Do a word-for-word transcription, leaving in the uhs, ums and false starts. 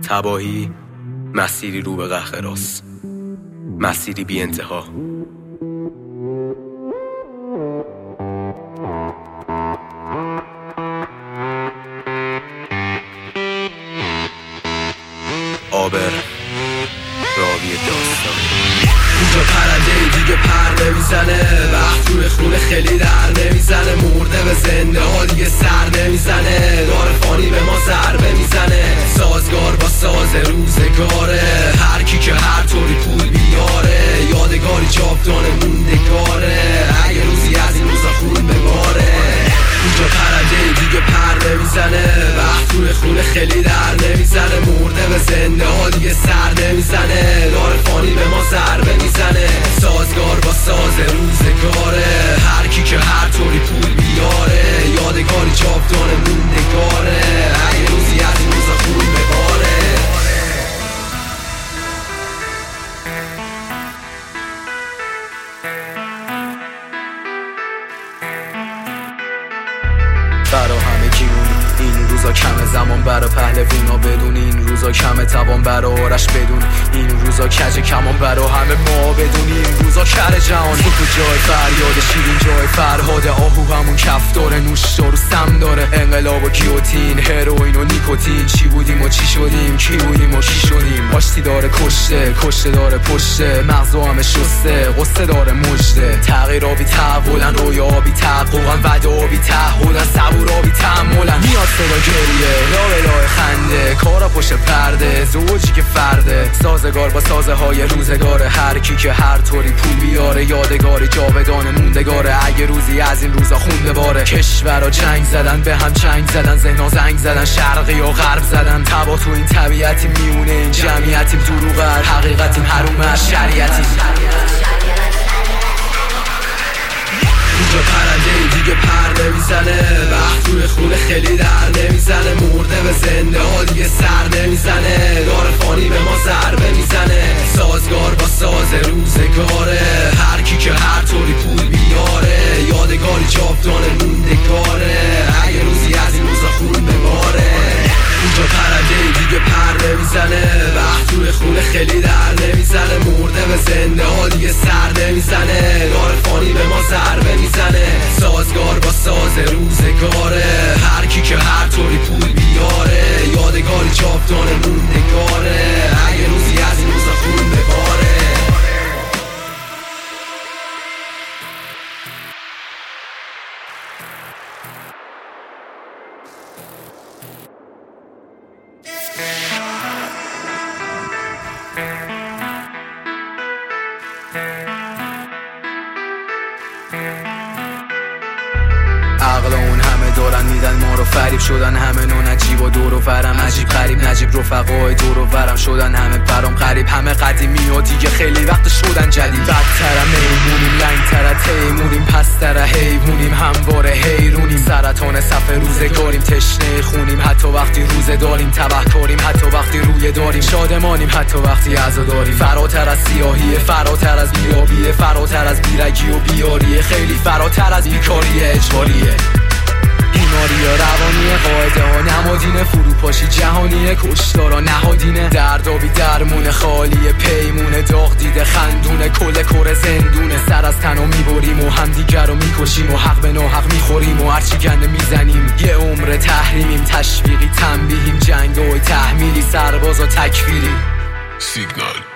تباهی مسیری رو به قهقراست، مسیری بی انتها. آبر راوی داستان. اینجا پرنده دیگه پر نمیزنه، وقت روی خونه خیلی در نمیزنه، مرده به زنده ها دیگه سر نمیزنه، دار فانی به ما ضربه میزنه، سازگار با ساز روزگاره، هر کی که هر طوری پول بیاره، یادگاری جاودانه موندگاره، اگه روزی از این روزا خون بباره. اینجا پرنده دیگه پر نمیزنه، وقت روی خونه خیلی در نمیزنه، مرده به زنده ها دیگه سر نمیزنه، دار فانی به ما ضربه میزنه، سازگار با ساز روزگاره، هر کی که هر طوری پول بیاره، یادگاری جاودانه موندگاره، اگه روزی از این روزا خون بباره. برا همه گیرون این روزا کم زمان، برا پهلوونا بدون این روزا کم توان، برا آرش بدون این روزا کج کمان، برا همه ما بدون این روزا کر جهان. تو جای فریاد شیرین، جای فرهاد آهو همون کف داره، نوش دارو سم داره، انقلاب و گیوتین، هروئین و نیکوتین، چی بودیم و چی شدیم، کی بودیم و کی شدیم، آشتی داره کشته، کشته داره پشته، مغزو همه شسته، قصه داره مجده، تغییر آبی تحولن، رویا آبی تحقوقن، وعده آبی تحولن، صبور آبی تحملن، میاد صدا گریه، لا بلای خنده، کارا پشت پرده، زوجی که فرده، سازگار با سازه های روزگاره، هر کی که هر طوری پول بیاره، یادگاری جاودانه موندگاره، اگه روزی از این روزا خونده باره. کشورا جنگ زدن، به هم چنگ زدن، ذهنا زنگ زدن، شرقی و غرب زدن، تبا تو این طبیعتی میونه این جمعیتیم، دروغ حقیقتیم، حروم از شریعتیم. اینجا پرنده دیگه پر نمیزنه، وقت روی خونه خیلی در نمیزنه، مرده به زنده ها دیگه سر نمیزنه، دار فانی به ما ضربه میزنه، سازگار با ساز روزگاره، هر کی که هر طوری پول بیاره، یادگاری جاودانه موندگاره، اگه روزی از این روزا خون بباره. اینجا پرنده دیگه پر نمیزنه، وقت روی خونه خیلی در نمیزنه، مرده به زنده ها دیگه سر نمیزنه، دار فانی به ما ضربه میزنه، سازگار با ساز روزگاره، هر کی که هر طوری پول بیاره، یادگاری جاودانه موندگاره، اگه روزی از این روزا خون بباره. عقل اون همه دارن میدن ما رو فریب، شدن همه نو نجیب و دور و برم عجیب غریب، نجیب رفقای دور و برم شدن همه برام غریب، همه قدیمی و دیگه خیلی وقت شدن جدید، بدترم میمونیم، لنگتر تیمونیم، پستر حیوونیم، همواره حیرونیم، سرطان صف روزگاریم، تشنه خونیم، حتی وقتی روزه داریم، تبهکاریم، حتی وقتی روی داریم، شادمانیم، حتی وقتی عزا داریم، فراتر از سیاهیه، فراتر از بیابیه، فراتر از بیرگی و بیاریه، خیلی فراتر از بیکاری اجباریه، بیماری روانی قاعده ها نمادینه، فروپاشی جهانیه، کشتارا نهادینه، دردابی درمونه، خالی پیمونه، داغ دیده خندونه، کل کره زندونه، سر از تنو میبریم و همدیگر رو میکشیم و حق به ناحق میخوریم و هرچی گنده میزنیم، یه عمر تحریمیم، تشویقی تنبیهیم، جنگ و تحمیلی، سرباز و تکفیری. سیگنال